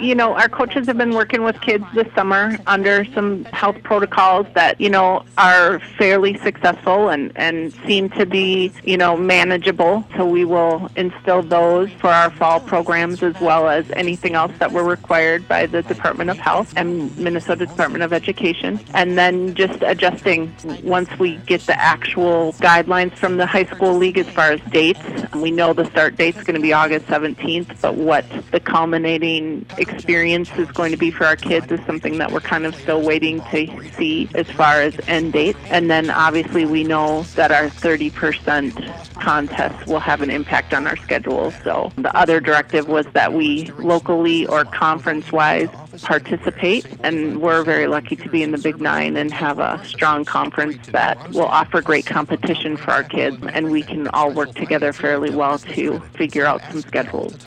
Our coaches have been working with kids this summer under some health protocols that, are fairly successful and seem to be, manageable. So we will instill those for our fall programs as well as anything else that we're required by the Department of Health and Minnesota Department of Education. And then just adjusting once we get the actual guidelines from the high school league as far as dates. We know the start date's going to be August 17th, but what the culminating experience is going to be for our kids is something that we're kind of still waiting to see as far as end dates. And then obviously we know that our 30% contest will have an impact on our schedule. So the other directive was that we locally or conference-wise participate, and we're very lucky to be in the Big Nine and have a strong conference that will offer great competition for our kids, and we can all work together fairly well to figure out some schedules.